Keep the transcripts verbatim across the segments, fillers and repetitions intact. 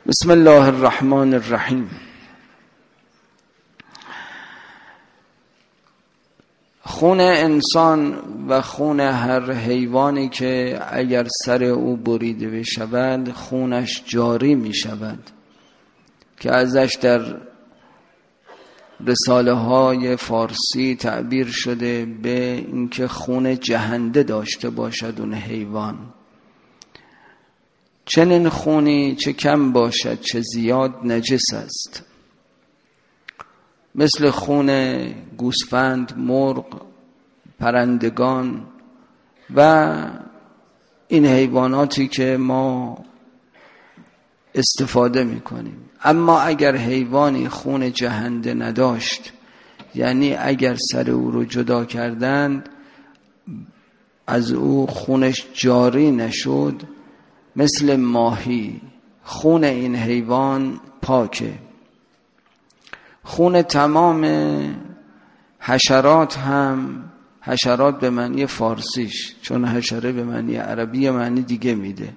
بسم الله الرحمن الرحیم. خون انسان و خون هر حیوانی که اگر سر او بریده بشود خونش جاری می شود که ازش در رساله های فارسی تعبیر شده به اینکه خون جهنده داشته باشد اون حیوان. چنین خونی چه کم باشد چه زیاد نجس است، مثل خون گوسفند، مرغ، پرندگان و این حیواناتی که ما استفاده میکنیم. اما اگر حیوانی خون جهنده نداشت، یعنی اگر سر او رو جدا کردند از او خونش جاری نشد، مثل ماهی، خون این حیوان پاکه. خون تمام حشرات هم، حشرات به معنی فارسیش، چون حشره به معنی عربی معنی دیگه میده.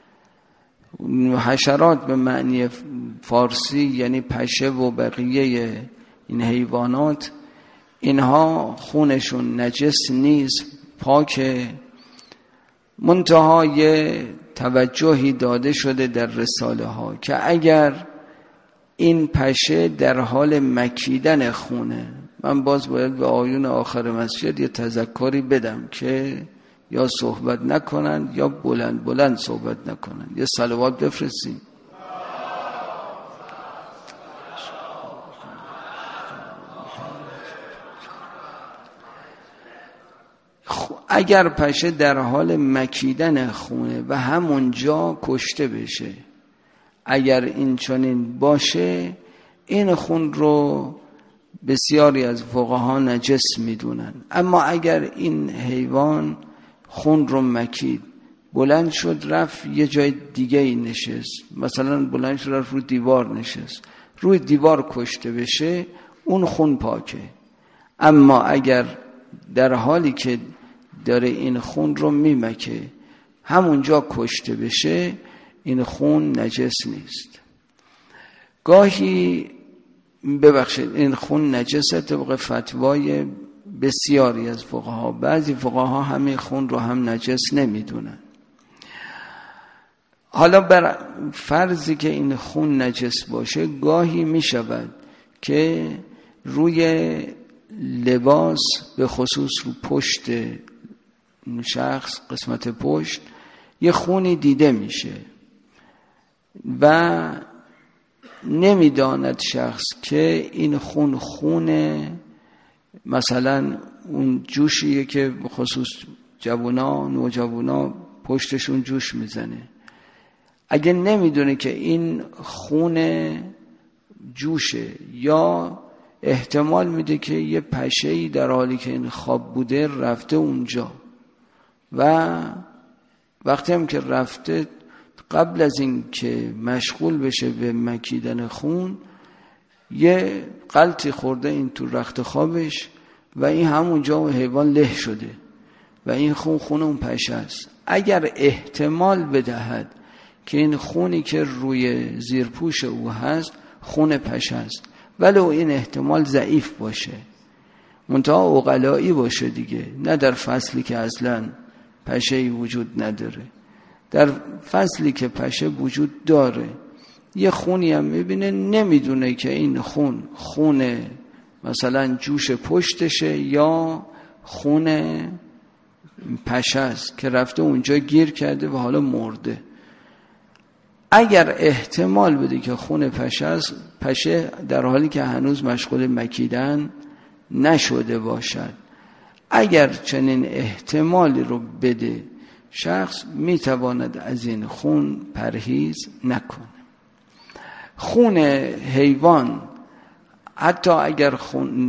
حشرات به معنی فارسی یعنی پشه و بقیه این حیوانات، اینها خونشون نجس نیست، پاکه. منتها یه توجهی داده شده در رساله ها که اگر این پشه در حال مکیدن خونه، من باز باید به آیون آخر مسجد یه تذکری بدم که یا صحبت نکنن یا بلند بلند صحبت نکنن. یه صلوات بفرستیم. اگر پشه در حال مکیدن خونه و همونجا کشته بشه، اگر این چنین باشه، این خون رو بسیاری از فقها نجس میدونن. اما اگر این حیوان خون رو مکید، بلند شد رفت یه جای دیگه ای نشست، مثلا بلند شد رفت رو دیوار نشست، روی دیوار کشته بشه، اون خون پاکه. اما اگر در حالی که داره این خون رو میمکه همونجا کشته بشه، این خون نجس نیست. گاهی ببخشید این خون نجسه طبق فتوای بسیاری از فقها. بعضی فقها همین خون رو هم نجس نمیدونن. حالا بر فرضی که این خون نجس باشه، گاهی میشود که روی لباس، به خصوص رو پشت شخص، قسمت پشت، یه خونی دیده میشه و نمیداند شخص که این خون خونه مثلا اون جوشیه که به خصوص جوونا، نوجوانا پشتشون جوش میزنه. اگه نمیدونه که این خون جوشه، یا احتمال میده که یه پشه‌ای در حالی که این خواب بوده رفته اونجا و وقتی هم که رفته قبل از این که مشغول بشه به مکیدن خون یه غلطی خورده این تو رخت خوابش و این همونجا و حیوان له شده و این خون خون اون پشه است. اگر احتمال بدهد که این خونی که روی زیرپوش او هست خون پشه است، ولو این احتمال ضعیف باشه، منتها عقلایی باشه دیگه، نه در فصلی که اصلا پشه‌ای وجود نداره، در فصلی که پشه وجود داره یه خونی هم میبینه، نمیدونه که این خون خون مثلا جوش پشتشه یا خون پشه است که رفته اونجا گیر کرده و حالا مرده. اگر احتمال بده که خون پشه است، پشه در حالی که هنوز مشغول مکیدن نشده باشد، اگر چنین احتمالی رو بده شخص، میتواند از این خون پرهیز نکنه. خون حیوان حتی اگر خون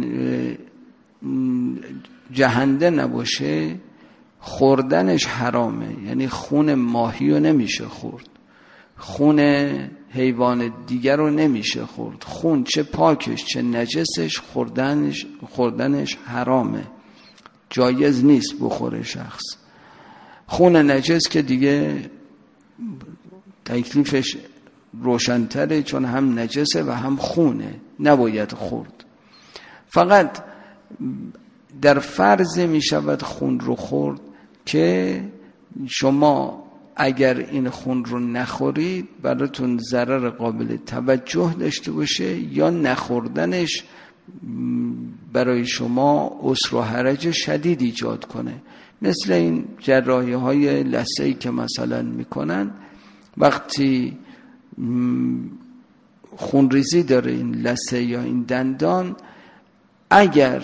جهنده نباشه خوردنش حرامه، یعنی خون ماهی رو نمیشه خورد، خون حیوان دیگر رو نمیشه خورد. خون چه پاکش چه نجسش خوردنش, خوردنش حرامه، جایز نیست بخوره شخص. خون نجس که دیگه تکلیفش روشن‌تره، چون هم نجسه و هم خونه، نباید خورد. فقط در فرض می شود خون رو خورد که شما اگر این خون رو نخورید براتون ضرر قابل توجه داشته باشه، یا نخوردنش برای شما عسر و حرج شدید ایجاد کنه. مثل این جراحی های لثه‌ای که مثلا میکنن، وقتی خونریزی داره این لثه یا این دندان، اگر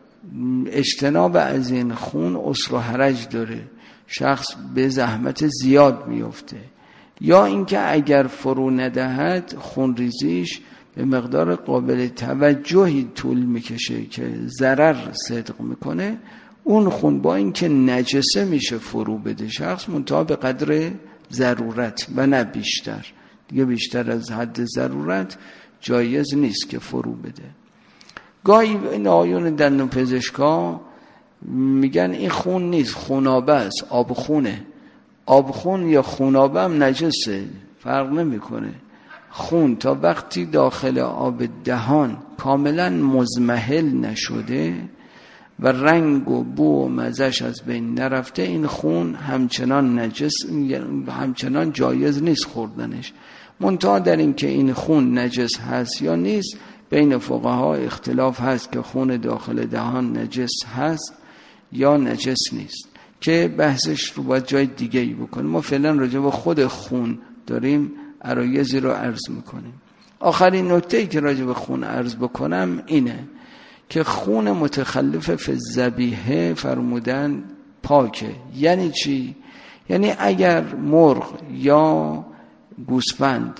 اجتناب از این خون عسر و حرج داره، شخص به زحمت زیاد میفته. یا اینکه اگر فرو ندهد خونریزیش به مقدار قابل توجهی طول میکشه که ضرر صدق میکنه، اون خون با اینکه نجسه میشه فرو بده شخص، منتها به قدر ضرورت و نه بیشتر. دیگه بیشتر از حد ضرورت جایز نیست که فرو بده. گاهی این آیون دندون پزشکا میگن این خون نیست، خونابه است، آب خونه. آب خون یا خونابه هم نجسه، فرق نمیکنه. خون تا وقتی داخل آب دهان کاملا مزمحل نشده و رنگ و بو و مزش از بین نرفته، این خون همچنان نجس، همچنان جایز نیست خوردنش. منتها در این که این خون نجس هست یا نیست، بین فقها اختلاف هست که خون داخل دهان نجس هست یا نجس نیست، که بحثش رو باید جای دیگه ای بکنیم. ما فعلا راجع به خود خون داریم عرایضی رو عرض میکنیم. آخرین نکته‌ای که راجع به خون عرض بکنم اینه که خون متخلف فی الذبیحه فرمودن پاکه. یعنی چی؟ یعنی اگر مرغ یا گوسفند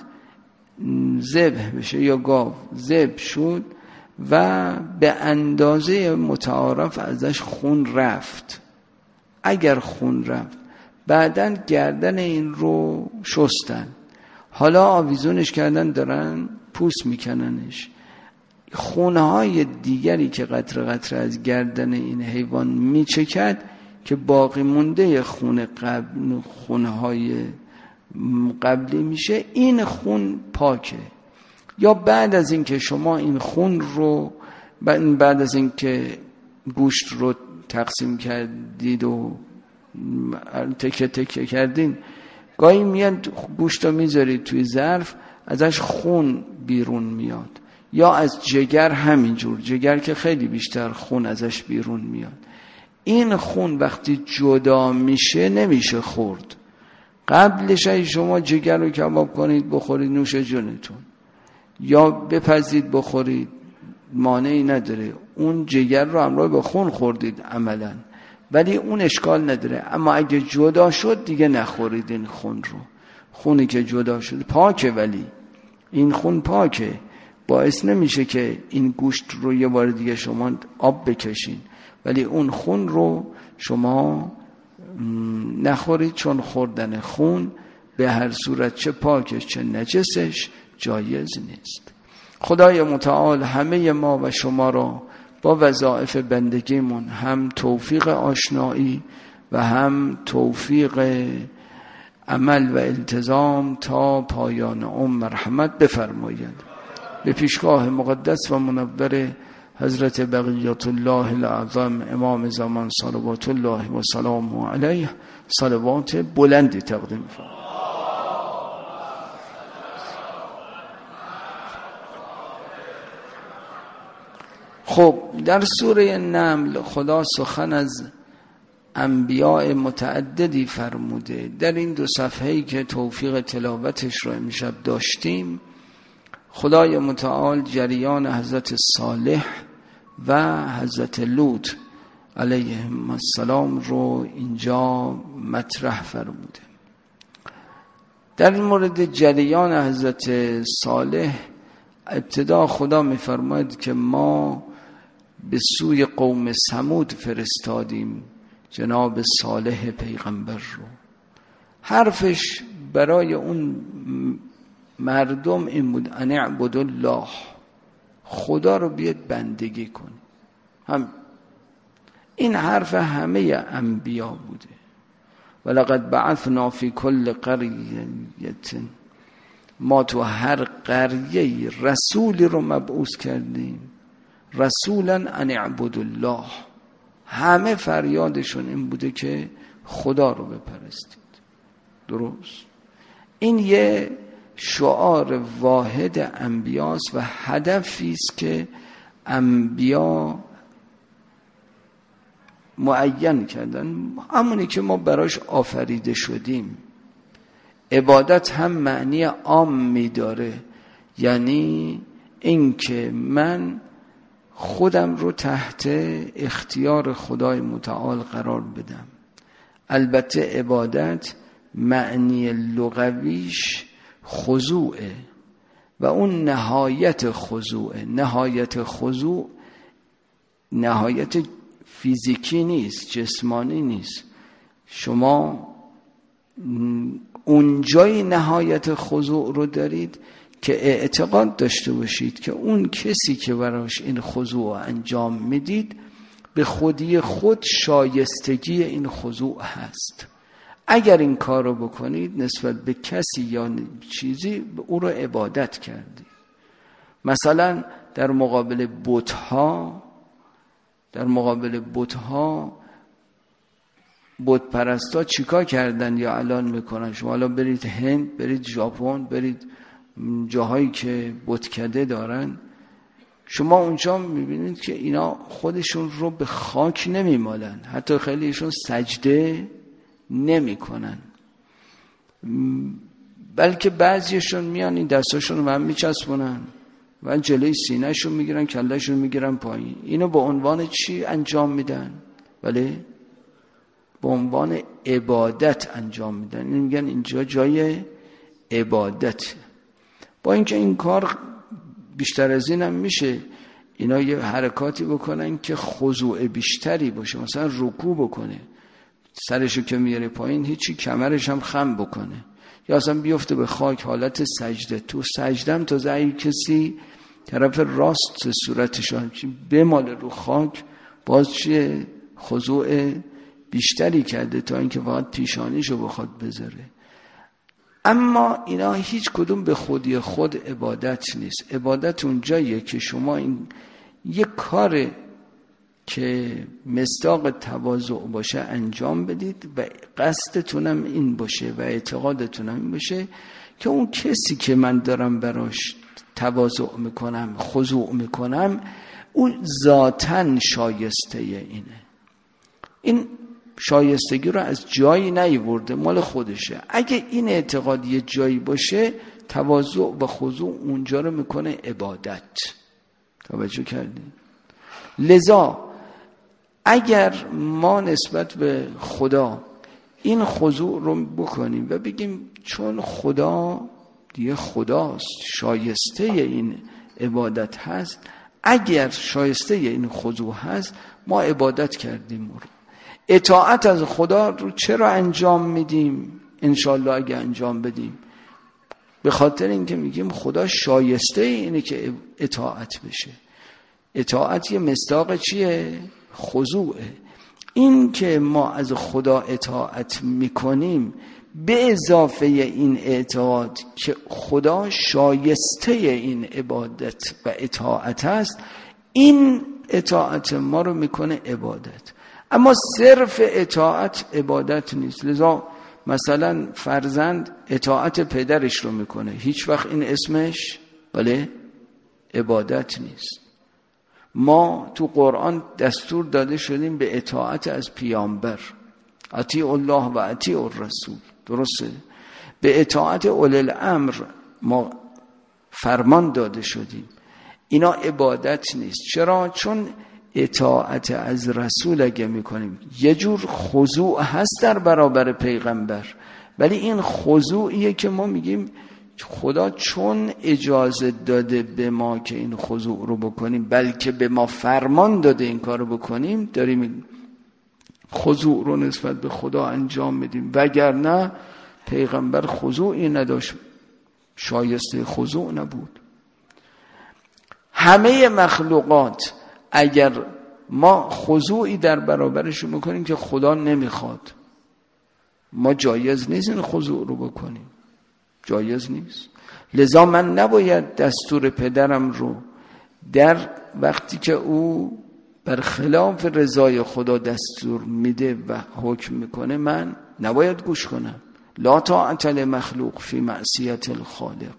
ذبح بشه یا گاو ذبح شد و به اندازه متعارف ازش خون رفت، اگر خون رفت بعداً گردن این رو شستن، حالا آویزونش کردن دارن پوست میکننش، خونهای دیگری که قطره قطره از گردن این حیوان میچکد که باقی مونده خون قبل، خونهای قبلی میشه، این خون پاکه. یا بعد از این که شما این خون رو بعد از این که گوشت رو تقسیم کردید و تکه تکه کردین، گاهی میاد گوشت رو میذارید توی ظرف، ازش خون بیرون میاد. یا از جگر همینجور، جگر که خیلی بیشتر خون ازش بیرون میاد. این خون وقتی جدا میشه نمیشه خورد. قبلش ای شما جگر رو کباب کنید بخورید، نوش جونتون، یا بپزید بخورید، مانعی نداره. اون جگر رو همراه با خون خوردید عملا، ولی اون اشکال نداره. اما اگه جدا شد دیگه نخورید این خون رو. خونی که جدا شد پاکه، ولی این خون پاکه، باعث نمیشه که این گوشت رو یه بار دیگه شما آب بکشین، ولی اون خون رو شما نخورید، چون خوردن خون به هر صورت چه پاکش چه نجسش جایز نیست. خدای متعال همه ما و شما را با وظایف بندگیمون هم توفیق آشنایی و هم توفیق عمل و التزام تا پایان عمر مرحمت بفرماید. به پیشگاه مقدس و منور حضرت بقیت الله الاعظم امام زمان صلوات الله و سلام علیه صلوات بلندی تقدیم فرمایید. خب در سوره نمل خدا سخن از انبیاء متعددی فرموده. در این دو صفحه‌ای که توفیق تلاوتش رو امشب داشتیم، خدای متعال جریان حضرت صالح و حضرت لوط علیهم السلام رو اینجا مطرح فرموده. در این مورد جریان حضرت صالح ابتدا خدا می‌فرماید که ما به سوی قوم ثمود فرستادیم جناب صالح پیغمبر رو. حرفش برای اون مردم این بود ان اعبدوا الله، خدا رو بیاد بندگی کن. هم این حرف همه انبیا بوده. ولقد بعثنا فی کل قریة ما تو هر قریه رسولی رو مبعوث کردیم، رسولا ان اعبدوا الله. همه فریادشون این بوده که خدا رو بپرستید. درست؟ این یه شعار واحد انبیاست و هدفی است که انبیا معین کردن، همونی که ما براش آفریده شدیم. عبادت هم معنی عامی داره، یعنی این که من خودم رو تحت اختیار خدای متعال قرار بدم. البته عبادت معنی لغویش خضوعه و اون نهایت خضوعه. نهایت خضوع نهایت فیزیکی نیست، جسمانی نیست. شما اونجای نهایت خضوع رو دارید که اعتقاد داشته باشید که اون کسی که براش این خضوع انجام میدید به خودی خود شایستگی این خضوع هست. اگر این کار رو بکنید نسبت به کسی یا چیزی او رو عبادت کردید. مثلا در مقابل بت‌ها در مقابل بت‌ها بت پرستا چیکار کردن یا الان میکنن؟ شما الان برید هند، برید ژاپن، برید جاهایی که بتکده دارن، شما اونجا میبینید که اینا خودشون رو به خاک نمیمالن، حتی خیلیشون سجده نمیکنن، بلکه بعضیشون میان این دستاشون رو هم میچسبونن و جلوی سینه‌شون میگیرن، کله‌شون میگیرن پایین. اینو به عنوان چی انجام میدن؟ بله، به عنوان عبادت انجام میدن. این میگن اینجا جای عبادت. با اینکه این کار بیشتر از این هم میشه اینا یه حرکاتی بکنن که خضوع بیشتری باشه، مثلا رکوع بکنه، سرشو که میاره پایین هیچی، کمرش هم خم بکنه، یا اصلا بیفته به خاک، حالت سجده. تو سجدم تا زعی کسی طرف راست صورتش بماله رو خاک، باز چیه؟ خضوع بیشتری کرده تا اینکه فقط پیشانیشو بخواد بذاره. اما اینا هیچ کدوم به خودی خود عبادت نیست. عبادت اونجاییه که شما این یک کار که مصداق تواضع باشه انجام بدید و قصدتونم این باشه و اعتقادتونم این باشه که اون کسی که من دارم براش تواضع میکنم، خضوع میکنم، اون ذاتاً شایسته اینه. این شایستگی رو از جایی نیورده، مال خودشه. اگه این اعتقاد یه جایی باشه، تواضع و خضوع اونجا رو میکنه عبادت. توجه کردین؟ لذا اگر ما نسبت به خدا این خضوع رو بکنیم و بگیم چون خدا دیگه خداست، شایسته این عبادت هست، اگر شایسته این خضوع هست، ما عبادت کردیم. رو اطاعت از خدا رو چرا انجام میدیم؟ انشالله اگه انجام بدیم به خاطر اینکه میگیم خدا شایسته اینه که اطاعت بشه. اطاعت یه مصداق چیه؟ خضوعه. این که ما از خدا اطاعت میکنیم به اضافه این اعتقاد که خدا شایسته این عبادت و اطاعت است، این اطاعت ما رو میکنه عبادت. اما صرف اطاعت عبادت نیست. لذا مثلا فرزند اطاعت پدرش رو میکنه، هیچ وقت این اسمش بله عبادت نیست. ما تو قرآن دستور داده شدیم به اطاعت از پیامبر، اطیع الله و اطیع الرسول. درسته؟ به اطاعت اولی الامر ما فرمان داده شدیم. اینا عبادت نیست. چرا؟ چون اطاعت از رسول اگه میکنیم یه جور خضوع هست در برابر پیغمبر، ولی این خضوعیه که ما میگیم خدا چون اجازه داده به ما که این خضوع رو بکنیم، بلکه به ما فرمان داده این کار رو بکنیم، داریم خضوع رو نسبت به خدا انجام میدیم. وگرنه پیغمبر خضوعی نداشت، شایسته خضوع نبود. همه مخلوقات اگر ما خضوعی در برابرشون بکنیم که خدا نمیخواد، ما جایز نیست این خضوع رو بکنیم، جایز نیست. لذا من نباید دستور پدرم رو در وقتی که او بر خلاف رضای خدا دستور میده و حکم میکنه من نباید گوش کنم. لا طاعت لمخلوق فی معصیت الخالق.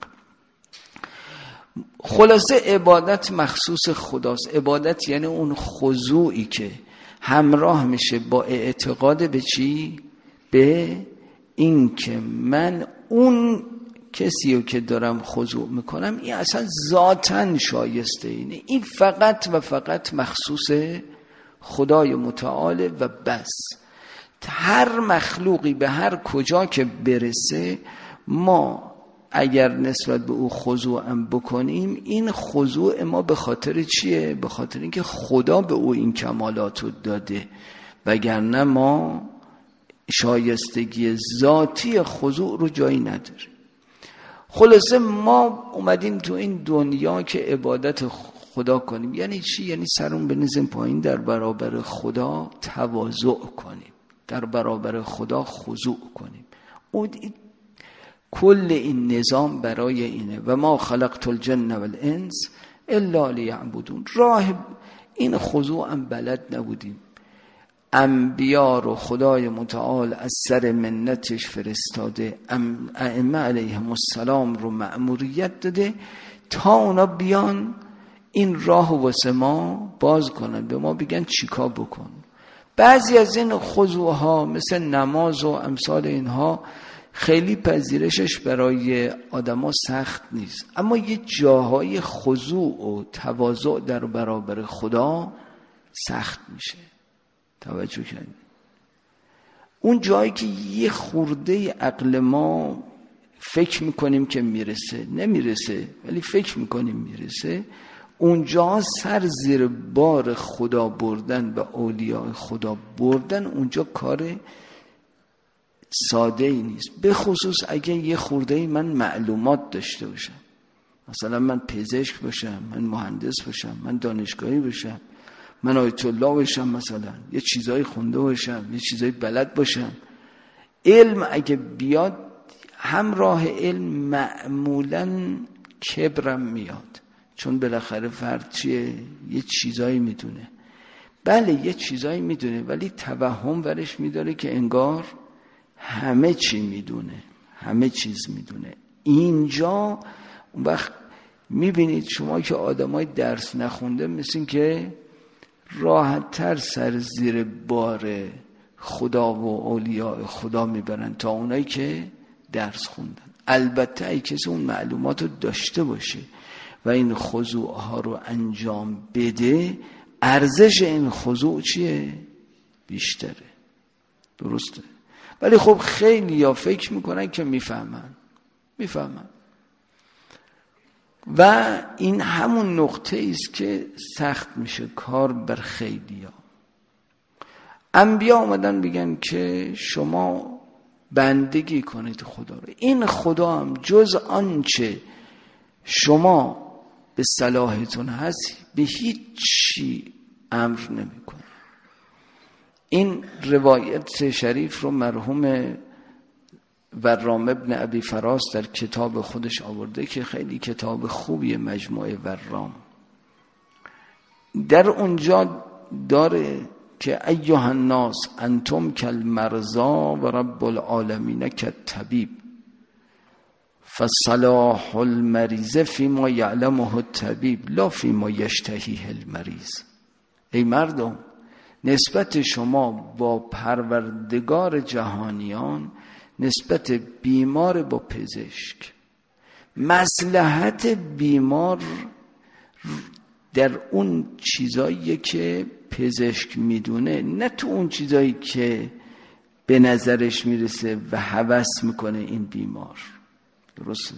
خلاصه عبادت مخصوص خداست. عبادت یعنی اون خضوعی که همراه میشه با اعتقاد به چی؟ به این که من اون کسی رو که دارم خضوع میکنم این اصلا ذاتاً شایسته اینه، این فقط و فقط مخصوص خدای متعال و بس. هر مخلوقی به هر کجا که برسه ما اگر نسبت به او خضوعم بکنیم، این خضوع ما به خاطر چیه؟ به خاطر اینکه خدا به او این کمالات رو داده، وگرنه ما شایستگی ذاتی خضوع رو جایی نداریم. خلاصه ما اومدیم تو این دنیا که عبادت خدا کنیم. یعنی چی؟ یعنی سرون بنزیم پایین، در برابر خدا تواضع کنیم، در برابر خدا خضوع کنیم. اون کل این نظام برای اینه. و ما خلقت الجن والانس الا لیعبدون. راه این خضوع هم بلد نبودیم. انبیا رو خدای متعال از سر منتش فرستاده، ائمه علیهم السلام رو مأموریت داده تا اونا بیان این راه واسه ما باز کنن، به ما بگن چیکار بکن. بعضی از این خضوع ها مثل نماز و امثال اینها خیلی پذیرشش برای آدما سخت نیست، اما یه جاهای خضوع و تواضع در برابر خدا سخت میشه. توجه کنید. اون جایی که یه خورده عقل ما فکر میکنیم که میرسه، نمیرسه ولی فکر میکنیم میرسه، اونجا سر زیر بار خدا بردن و اولیاء خدا بردن اونجا کار ساده ای نیست. به خصوص اگه یه خورده ای من معلومات داشته باشم، مثلا من پزشک باشم، من مهندس باشم، من دانشگاهی باشم، من آیت الله باشم، مثلا یه چیزایی خونده باشم، یه چیزایی بلد باشم. علم اگه بیاد همراه علم معمولاً کبرم میاد، چون بالاخره فرد چیه؟ یه چیزایی میدونه. بله یه چیزایی میدونه ولی توهم ورش میداره که انگار همه چی میدونه، همه چیز میدونه. اینجا اون وقت میبینید شما که آدمای درس نخونده مثل که راحت تر سر زیر بار خدا و اولیاء خدا میبرن تا اونایی که درس خوندن. البته ای کسی اون معلومات رو داشته باشه و این خضوع ها رو انجام بده، ارزش این خضوع چیه؟ بیشتره. درسته؟ ولی خب خیلی یا فکر میکنن که میفهمن میفهمن و این همون نقطه است که سخت میشه کار بر خیلیا. انبیا اومدن بگن که شما بندگی کنید خدا رو. این خدا هم جز آنچه شما به صلاحتون هست به هیچ چی امر نمیکنه. این روایت شریف رو مرحوم ورام ابن ابی فراس در کتاب خودش آورده که خیلی کتاب خوبیه، مجموعه ورام. در اونجا داره که ایها الناس انتم کالمرضا و رب العالمین کالطبیب فصلاح المریض فیما یعلمه الطبیب لا فیما یشتهیه المریض. ای مردم، نسبت شما با پروردگار جهانیان نسبت بیمار با پزشک، مصلحت بیمار در اون چیزایی که پزشک میدونه، نه تو اون چیزایی که به نظرش میرسه و هوس میکنه این بیمار. درسته؟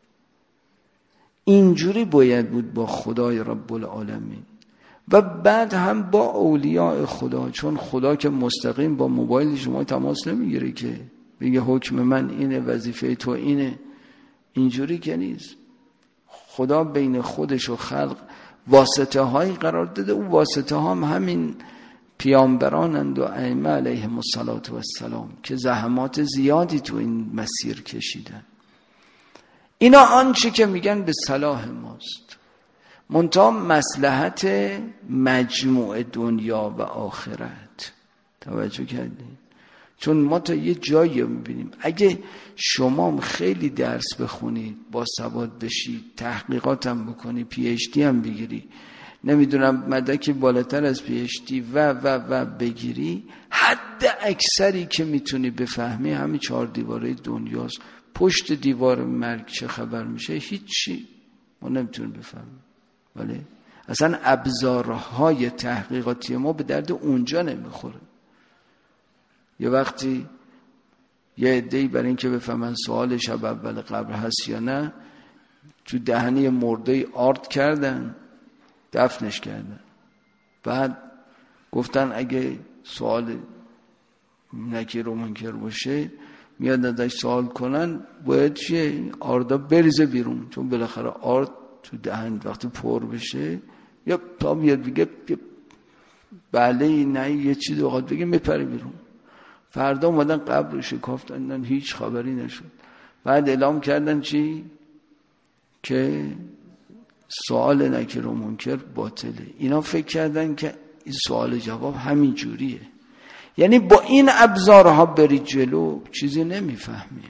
اینجوری باید بود با خدای رب العالمین و بعد هم با اولیاء خدا، چون خدا که مستقیم با موبایل شما تماس نمیگیره که بگه حکم من اینه، وظیفه تو اینه. اینجوری که نیست. خدا بین خودش و خلق واسطه هایی قرار داده، او واسطه ها هم همین پیامبرانند و ائمه علیهم السلام که زحمات زیادی تو این مسیر کشیدن. اینا آنچه که میگن به صلاح ماست، منتها مصلحت مجموع دنیا و آخرت. توجه کردین؟ چون ما تا یه جایی میبینیم اگه شما خیلی درس بخونید، با سواد بشید، تحقیقات هم بکنی، پی اچ دی هم بگیری، نمیدونم مدرک بالاتر از پی اچ دی و و و بگیری، حد اکثری که میتونی بفهمی همین چهار دیواره دنیاست. پشت دیوار مرگ چه خبر میشه؟ هیچی ما نمیتونیم بفهمیم. ولی اصلا ابزارهای تحقیقاتی ما به درد اونجا نمیخوره. یه وقتی یه عده‌ای برای اینکه بفهمن سوال شب اول قبر هست یا نه، تو دهنی مرده آرد کردن، دفنش کردن. بعد گفتن اگه سوال نکیر و منکر باشه میاد ازش سوال کنن، باید چیه؟ آردا بریزه بیرون، چون بالاخره آرد تو دهن وقتی پر بشه یا تا میاد بگه بله نه یه چیز اوقات بگه میپره بیرون. فردا اومدن قبر رو شکافتن، هیچ خبری نشد. بعد اعلام کردن چی؟ که سوال نکیر و منکر باطله. اینا فکر کردن که این سوال جواب همین جوریه. یعنی با این ابزارها برید جلو چیزی نمیفهمیم.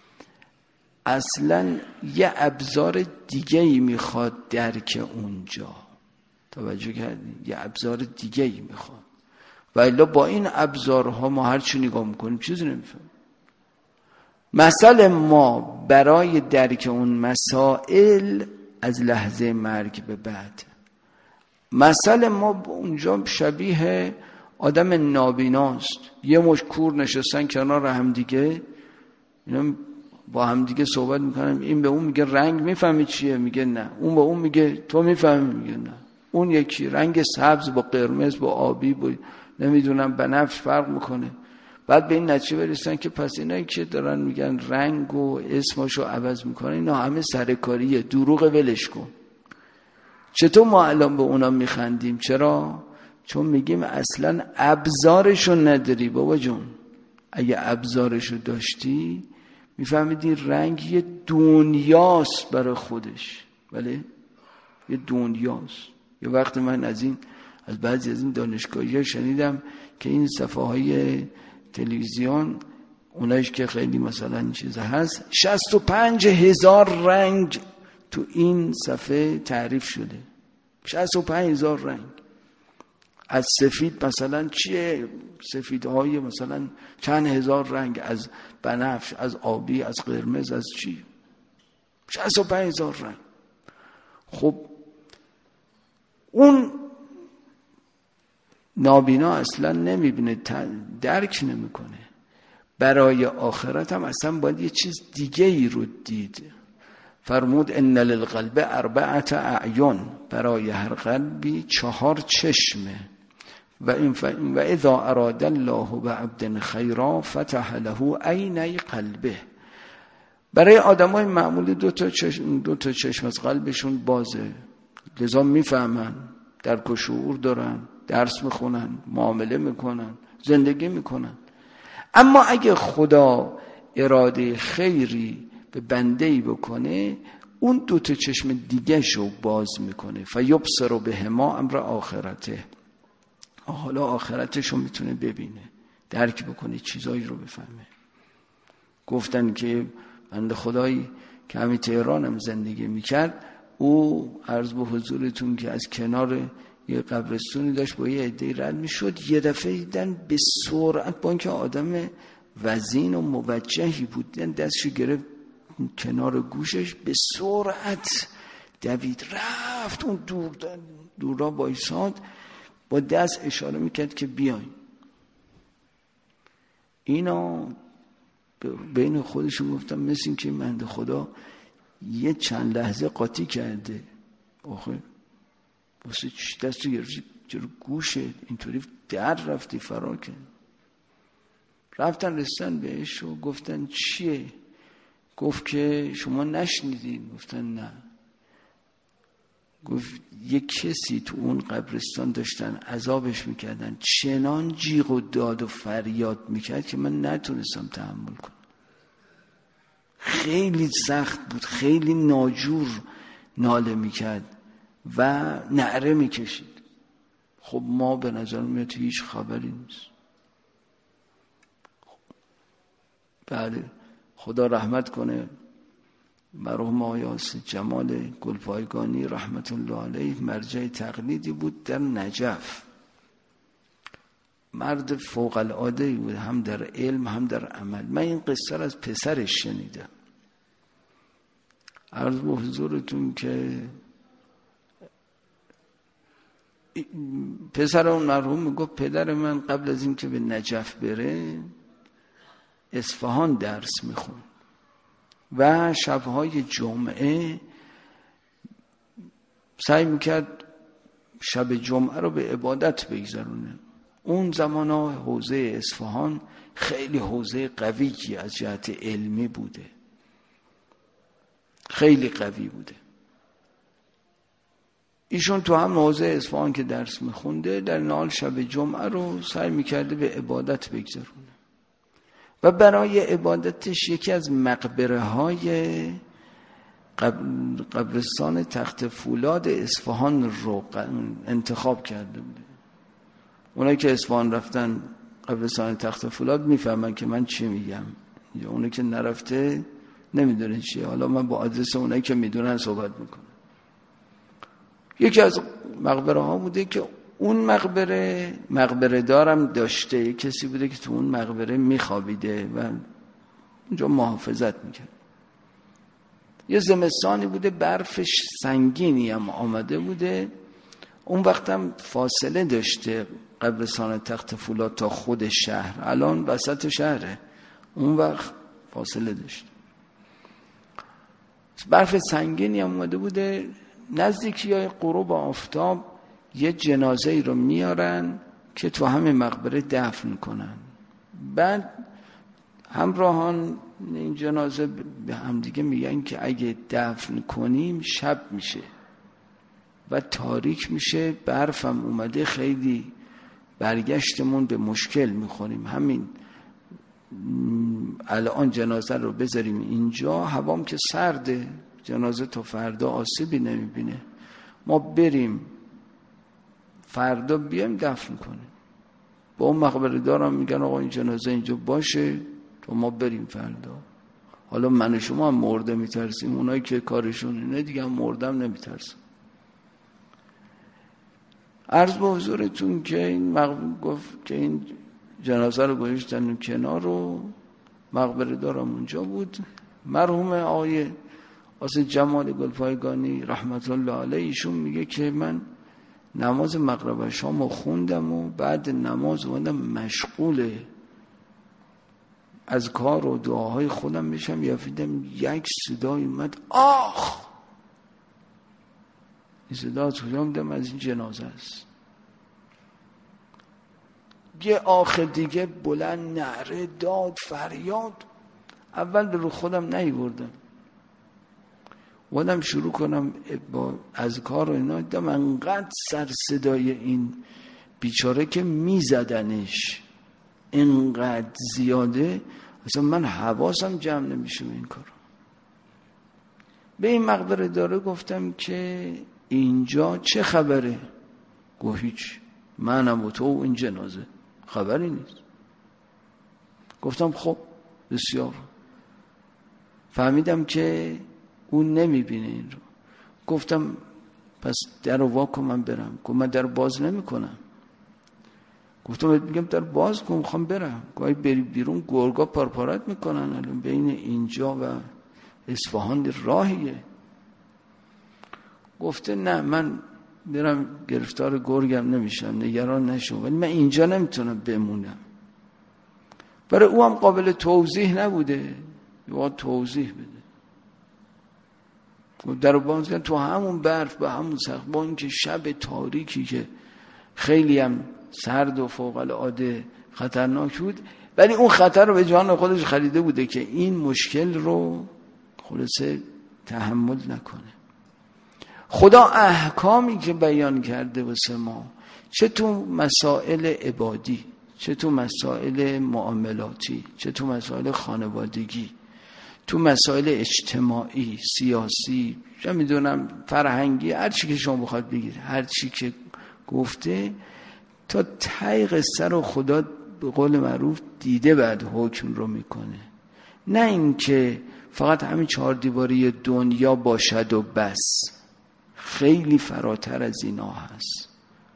اصلا یه ابزار دیگه ای میخواد درک اونجا. توجه کردین؟ یه ابزار دیگه ای میخواد. و الا با این ابزارها ما هر چی نگاه میکنیم چیزی نمیفهمیم. مسئله ما برای درک اون مسائل از لحظه مرگ به بعد، مسئله ما اونجا شبیه آدم نابیناست. یه مش کور نشستن کنار هم دیگه، اینا با هم دیگه صحبت میکنن. این به اون میگه رنگ میفهمی چیه؟ میگه نه. اون به اون میگه تو میفهمی؟ میگه نه. اون یکی رنگ سبز با قرمز با آبی با نمیدونم بنفش فرق میکنه. بعد به این نتیجه برسن که پس اینایی که دارن میگن رنگ و اسمشو عوض میکنن اینا همه سرکاریه، دروغ، ولش کن. چطور ما الان به اونا میخندیم؟ چرا؟ چون میگیم اصلا ابزارشو نداری. بابا جون اگه ابزارشو داشتی میفهمیدی رنگ یه دنیاست برای خودش. بله یه دنیاست. یه وقت من از این از بعضی از این دانشگاهی‌ها شنیدم که این صفحه های تلویزیون اونایش که خیلی مثلا این چیزا هست، شصت و پنج هزار رنگ تو این صفحه تعریف شده. شصت و پنج هزار رنگ. از سفید مثلا چیه؟ سفیدهای مثلا چند هزار رنگ، از بنفش، از آبی، از قرمز، از چی؟ شصت و پنج هزار رنگ. خب اون نابینا اصلا نمیبینه، درک نمیکنه. برای آخرت هم اصلا باید یه چیز دیگه ای رو دید. فرمود ان للقلب اربعه اعین، برای هر قلبی چهار چشمه. و این و اذا اراد الله بعبد خیرا فتح له عینی قلبه. برای آدمای معمولی دو تا چشم دو تا چشم از قلبشون بازه، لذا میفهمن، درک و شعور دارن، درس میخونن، معامله میکنن، زندگی میکنن. اما اگه خدا اراده خیری به بنده‌ای بکنه، اون دو تا چشم دیگه شو باز میکنه. فیبصر بهما امر آخرته. حالا آخرتشو میتونه ببینه، درک بکنه، چیزایی رو بفهمه. گفتن که بنده خدایی که همین تهران هم زندگی میکرد، او عرض به حضورتون که از کنار یه قبرستونی داشت با یه عده‌ای رد میشد، یه دفعه دیدن به سرعت، با اینکه آدم وزین و موجهی بود، دیدن دستشو گرفت کنار گوشش، به سرعت دوید رفت اون دور دورا بایساد، با دست اشاره میکرد که بیاین. اینا بین خودشون گفتم مثل این که بنده خدا یه چند لحظه قاطی کرده. آخه واسه چی دستو گرفتی جلو گوشه اینطوری در رفتی فرار کرد؟ رفتن رسیدن بهش و گفتن چیه؟ گفت که شما نشنیدین؟ گفتن نه. گفت یه کسی تو اون قبرستان داشتن عذابش میکردن، چنان جیغ و داد و فریاد میکرد که من نتونستم تحمل کنم. خیلی سخت بود، خیلی ناجور ناله میکرد و نعره میکشید. خب ما به نظر میاد هیچ خبری نیست. بله، خدا رحمت کنه مرحوم آقای آصف جمال گلپایگانی رحمت الله علیه، مرجع تقلیدی بود در نجف. مرد فوق العاده بود، هم در علم هم در عمل. من این قصه را از پسرش شنیدم. عرض به حضورتون که پسر اون مرحوم میگفت پدر من قبل از این که به نجف بره اصفهان درس میخوند و شبهای جمعه سعی میکرد شب جمعه رو به عبادت بگذرونه. اون زمان ها حوزه اصفهان خیلی حوزه قویی از جهت علمی بوده، خیلی قوی بوده. ایشون تو هم حوزه اصفهان که درس میخونده در نهال شب جمعه رو سعی میکرده به عبادت بگذرونه و برای عبادتش یکی از مقبره های قبرستان تخت فولاد اصفهان رو انتخاب کرده بوده. اونایی که اصفهان رفتن قبرستان تخت فولاد میفهمن که من چی میگم، یا اونایی که نرفته نمیدونن چیه. حالا من با آدرس اونایی که میدونن صحبت میکنم. یکی از مقبره ها بوده که اون مقبره مقبره دارم داشته، کسی بوده که تو اون مقبره میخوابیده و اونجا محافظت میکرد. یه زمستانی بوده برفش سنگینی هم آمده بوده، اون وقت هم فاصله داشته قبرستان تخت فولاد تا خود شهر، الان وسط شهره، اون وقت فاصله داشته. برف سنگینی هم آمده بوده. نزدیکی های غروب آفتاب یه جنازه ای رو میارن که تو همه مقبره دفن کنن. بعد همراهان این جنازه به هم دیگه میگن که اگه دفن کنیم شب میشه و تاریک میشه، برفم اومده، خیلی برگشتمون به مشکل میخوریم، همین الان جنازه رو بذاریم اینجا، هوام که سرده، جنازه تا فردا آسیبی نمیبینه، ما بریم فردا بیایم دفن کنیم. با اون مقبره دارم میگن آقا این جنازه اینجا باشه تو ما بریم فردا. حالا من و شما هم مرده میترسیم، اونایی که کارشون اینه دیگه هم مردم نمیترسیم. عرض به حضورتون که این مقبره گفت که این جنازه رو گذاشتن کنار رو مقبره دارم اونجا بود. مرحوم آقای آصف جمال گلپایگانی رحمت الله علیه ایشون میگه که من نماز مغرب شام خوندم و بعد نماز اومدم مشغول از کار و دعاهای خودم میشم، یافیدم یک صدای اومد آخ، این صدا از کجا میدم؟ از این جنازه است. یه آخ دیگه بلند نعره داد، فریاد. اول به رو خودم نیوردم، اومدم شروع کنم با اذکار و اینا، دیدم انقدر سر صدای این بیچاره که میزدنش انقدر زیاده، اصلا من حواسم جمع نمیشه به این کار. به این مقبره داره گفتم که اینجا چه خبره؟ گفت هیچ، منم و تو و این جنازه، خبری نیست. گفتم خب بسیار. فهمیدم که اون نمیبینه این رو. گفتم پس در رو واکن من برم. گفت من در باز نمی کنم. گفتم میگم در باز کن، میخوام برم. گاهی بری بیرون گرگا پارپارت میکنن، الان بین اینجا و اصفهان راهیه. گفته نه من برم گرفتار گرگم نمیشم، نگران نشو، ولی من اینجا نمیتونم بمونم. برای او هم قابل توضیح نبوده، یا توضیح بده. در باز کن تو همون برف به همون سخت، با اینکه شب تاریکی که خیلی هم سرد و فوق العاده خطرناک بود، ولی اون خطر رو به جان خودش خریده بوده که این مشکل رو خلاصه تحمل نکنه. خدا احکامی که بیان کرده واسه ما، چه تو مسائل عبادی، چه تو مسائل معاملاتی، چه تو مسائل خانوادگی، تو مسائل اجتماعی، سیاسی، چه میدونم فرهنگی، هر چی که شما بخواد بگید، هر چی که گفته تا ته قصه رو خدا به قول معروف دیده بعد حکم رو میکنه، نه اینکه فقط همین چهار دیواری دنیا باشد و بس. خیلی فراتر از اینا هست.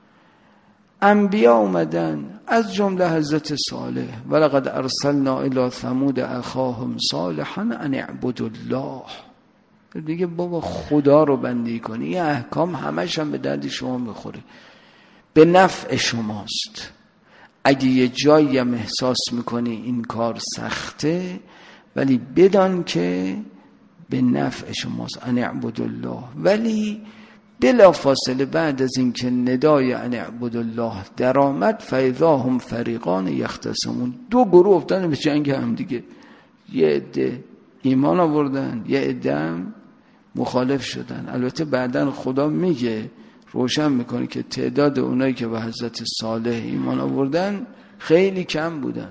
انبیا اومدن، از جمله حضرت صالح، ولقد ارسلنا الی ثمود اخاهم صالحا ان اعبدوا الله. دیگه بابا خدا رو بندگی کنی، این احکام همش هم به درد شما میخوره، به نفع شماست. اگه یه جایی هم احساس میکنی این کار سخته، ولی بدان که به نفع شماست، ان اعبدوا الله. ولی بلا فاصله بعد از این که ندای ان اعبدوا الله در آمد، فاذا هم فریقان یختصمون، دو گروه افتادن به جنگ هم دیگه. یه عده ایمان آوردن، یه عده هم مخالف شدن. البته بعدن خدا میگه، روشن میکنه که تعداد اونایی که به حضرت صالح ایمان آوردن خیلی کم بودن.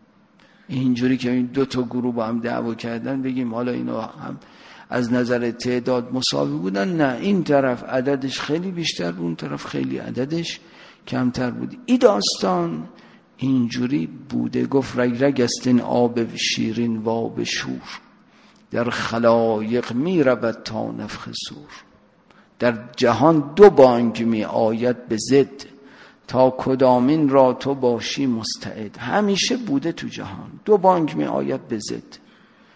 اینجوری که این دو تا گروه با هم دعوا کردن بگیم حالا اینا هم از نظر تعداد مساوی بودن، نه، این طرف عددش خیلی بیشتر بود، اون طرف خیلی عددش کمتر بود. این داستان اینجوری بوده. گفت رگ رگ است این آب شیرین و آب شور، در خلایق می رود تا نفخ صور. در جهان دو بانگ می آید به ضد، تا کدامین را تو باشی مستعد. همیشه بوده تو جهان دو بانگ می آید به ضد.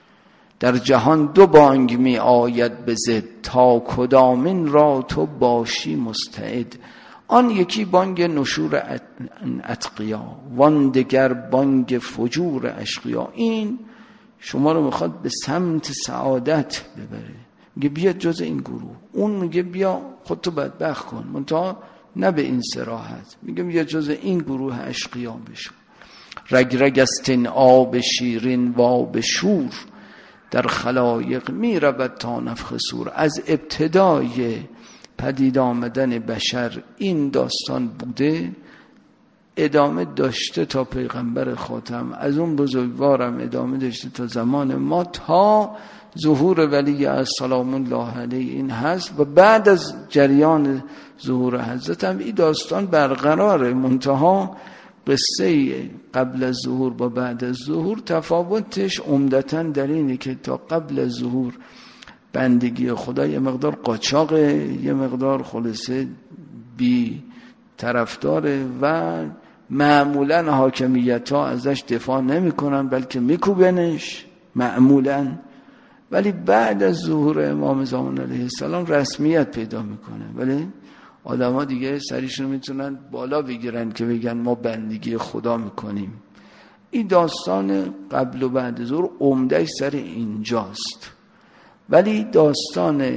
در جهان دو بانگ می آید به ضد، تا کدامین را تو باشی مستعد. آن یکی بانگ نشور اتقیا، وان دگر بانگ فجور اشقیا. این شما رو میخواد به سمت سعادت ببره، میگه بیا جز این گروه. اون میگه بیا خودتو بدبخت کن، منتها نه به این صراحت. میگه بیا جز این گروه اشقیا بشو. رگ رگ است این آب شیرین و آب شور، در خلایق می رود تا نفخ صور. از ابتدای پدید آمدن بشر این داستان بوده، ادامه داشته تا پیغمبر خاتم، از اون بزرگوارم ادامه داشته تا زمان ما، تا ظهور ولی از سلام الله علیه این هست. و بعد از جریان ظهور حضرت هم این داستان برقراره، منتها قصه قبل از ظهور با بعد از ظهور تفاوتش عمدتاً در اینه که تا قبل از ظهور بندگی خدا یه مقدار قاچاقه، یه مقدار خلاصه بی طرفداره و معمولاً حاکمیت ها ازش دفاع نمی کنن بلکه میکوبنش معمولاً. ولی بعد از ظهور امام زمان علیه السلام رسمیت پیدا میکنه، ولی آدم ها دیگه سریشون میتونن بالا بگیرن که بگن ما بندگی خدا میکنیم. این داستان قبل و بعد ظهور عمده سر اینجاست. ولی داستان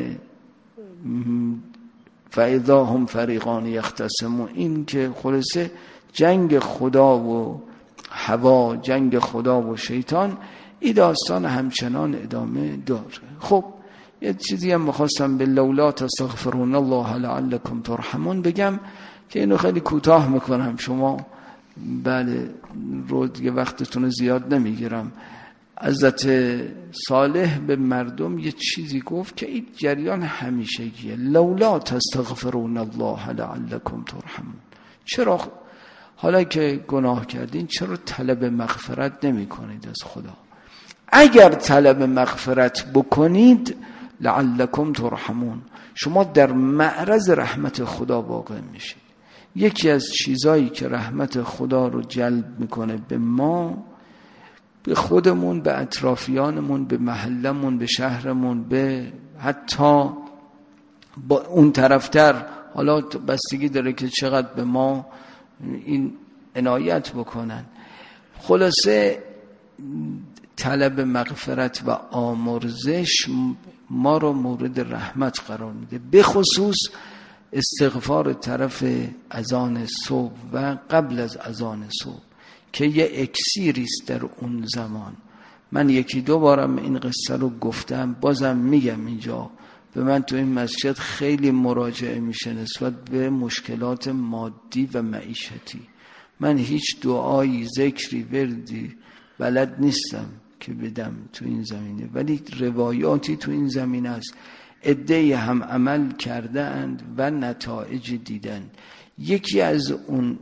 فاذا هم فریقان یختصمون، این که خلاصه جنگ خدا و هوا، جنگ خدا و شیطان، این داستان همچنان ادامه داره. خب یه چیزی هم می‌خواستم به لولا تستغفرون الله لعلکم ترحمون بگم که اینو خیلی کوتاه میکنم، شما بله رو دیگه وقتتون رو زیاد نمیگیرم. حضرت صالح به مردم یه چیزی گفت که این جریان همیشگیه، لولا تستغفرون الله لعلکم ترحمون. چرا حالا که گناه کردین چرا طلب مغفرت نمی کنید از خدا؟ اگر طلب مغفرت بکنید لعلکم ترحمون، شما در معرض رحمت خدا واقع میشید. یکی از چیزایی که رحمت خدا رو جلب میکنه به ما، به خودمون، به اطرافیانمون، به محلمون، به شهرمون، به حتی با اون طرفتر، حالا بستگی داره که چقدر به ما این عنایت بکنن. خلاصه طلب مغفرت و آمرزش ما رو مورد رحمت قرار میده، به خصوص استغفار طرف اذان صبح و قبل از اذان صبح که یه اکسیری است در اون زمان. من یکی دو بارم این قصه رو گفتم، بازم میگم اینجا. به من تو این مسجد خیلی مراجعه میشه نسبت به مشکلات مادی و معیشتی. من هیچ دعایی، ذکری، وردی بلد نیستم، که بدم تو این زمینه، ولی روایاتی تو این زمینه است. عده‌ای هم عمل کرده اند و نتایج دیدن. یکی از اون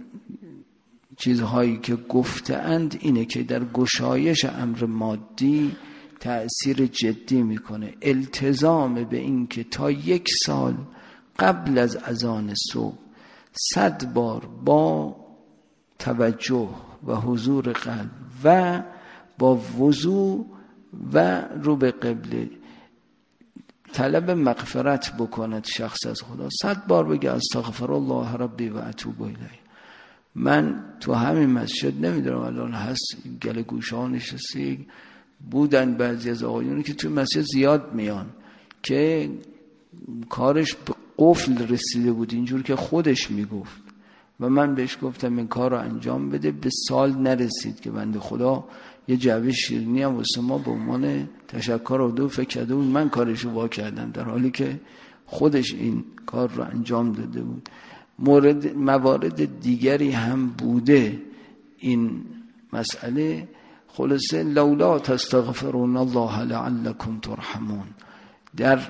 چیزهایی که گفته اند اینه که در گشایش امر مادی تأثیر جدی میکنه. التزام به این که تا یک سال قبل از اذان صبح صد بار با توجه و حضور قلب و با وضو و رو به قبله طلب مغفرت بکند شخص از خدا. صد بار بگه استغفر الله ربی و اتوب الیه. من تو همین مسجد نمیدونم الان هست گله گوشه ها نشستی بودن بعضی از آقایونی که تو مسجد زیاد میان که کارش به قفل رسیده بود اینجور که خودش میگفت و من بهش گفتم این کار رو انجام بده. به سال نرسید که بنده خدا یه جعبه شیرینی هم واسه ما به عنوان تشکر و دو فکر کرده بود من کارشو وا کردم، در حالی که خودش این کار رو انجام داده بود. مورد موارد دیگری هم بوده این مسئله. خلاصه لولا تستغفرون الله لعلکم ترحمون در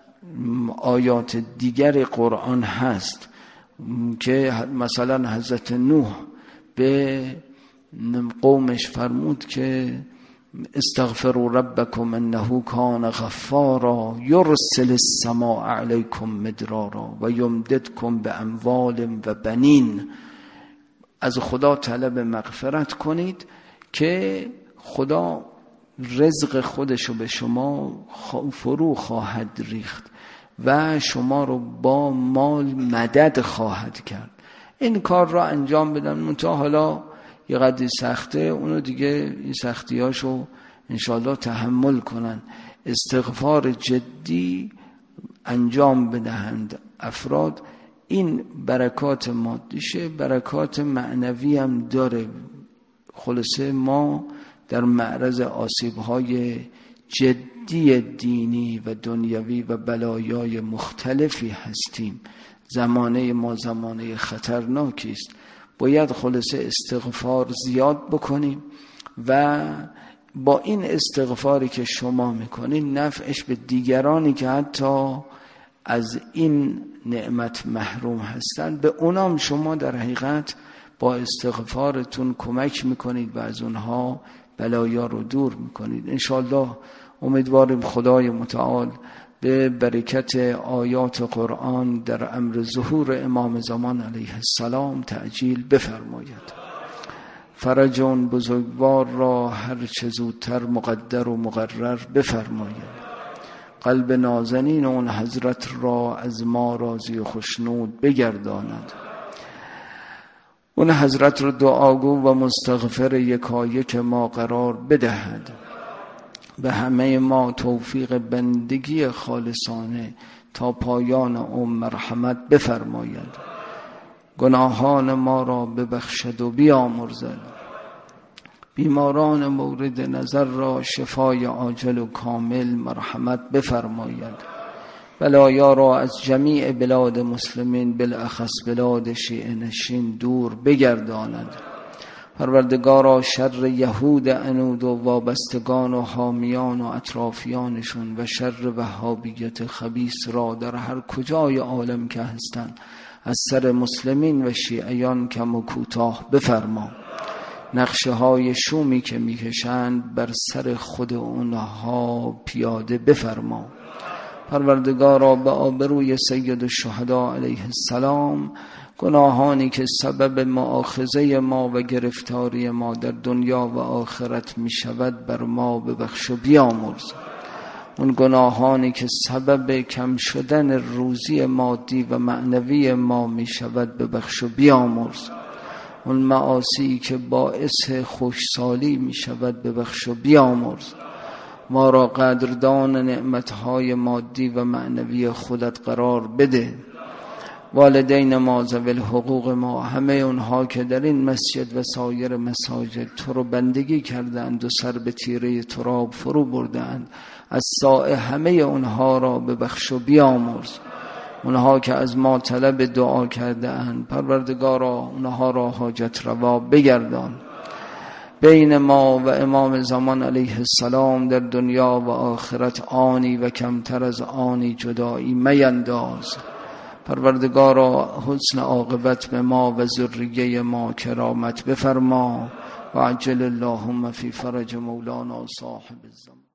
آیات دیگر قرآن هست که مثلا حضرت نوح به قومش فرمود که استغفروا ربکم انه کان غفارا یرسل السماء علیکم مدرارا و یمددکم باموال و بنین. از خدا طلب مغفرت کنید که خدا رزق خودشو به شما فرو خواهد ریخت و شما رو با مال مدد خواهد کرد. این کار را انجام بدن منتها حالا یه قدری سخته، اونو دیگه این سختیاشو انشاءالله تحمل کنن. استغفار جدی انجام بدهند افراد. این برکات مادیشه، برکات معنوی هم داره. خلاصه ما در معرض آسیب‌های جدی دینی و دنیوی و بلایای مختلفی هستیم. زمانه ما زمانه خطرناکی است. باید خلاصه استغفار زیاد بکنیم و با این استغفاری که شما میکنین نفعش به دیگرانی که حتی از این نعمت محروم هستن، به اونام شما در حقیقت با استغفارتون کمک میکنید و از اونها بلایا رو دور میکنید. انشاءالله امیدواریم خدای متعال به برکت آیات قرآن در امر ظهور امام زمان علیه السلام تعجیل بفرماید. فرجون بزرگوار را هر چه زودتر مقدر و مقرر بفرماید. قلب نازنین اون حضرت را از ما راضی و خوشنود بگرداند. اون حضرت رو دعاگو و مستغفر یکایک ما قرار بدهد. به همه ما توفیق بندگی خالصانه تا پایان عمر مرحمت بفرماید. گناهان ما را ببخشد و بیامرزد. بیماران مورد نظر را شفای عاجل و کامل مرحمت بفرماید. بلایا را از جمیع بلاد مسلمین بالاخص بلاد شیعه نشین دور بگرداند. پروردگارا شر یهود عنود و وابستگان و حامیان و اطرافیانشون و شر وهابیت خبیث را در هر کجای عالم که هستند از سر مسلمین و شیعیان کم و کوتاه بفرما. نقشه های شومی که میکشند بر سر خود اونها پیاده بفرما. پروردگارا به آبروی سید الشهدا علیه السلام گناهانی که سبب مؤاخذه ما و گرفتاری ما در دنیا و آخرت می شود بر ما ببخش و بیامرز. اون گناهانی که سبب کم شدن روزی مادی و معنوی ما می شود ببخش و بیامرز. اون معاصی که باعث خوشسالی می شود ببخش و بیامرز. ما را قدردان نعمتهای مادی و معنوی خودت قرار بده. والدین ما ذوی الحقوق ما، همه اونها که در این مسجد و سایر مساجد تو رو بندگی کردند و سر به تیره تراب فرو بردند، از سایه همه اونها را ببخش و بیامرز. اونها که از ما طلب دعا کرده اند پروردگارا اونها را حاجت روا بگردان. بین ما و امام زمان علیه السلام در دنیا و آخرت آنی و کمتر از آنی جدایی مینداز. پروردگارا حسن عاقبت به ما و ذریه ما کرامت بفرما و عجل اللهم فی فرج مولانا صاحب الزمان.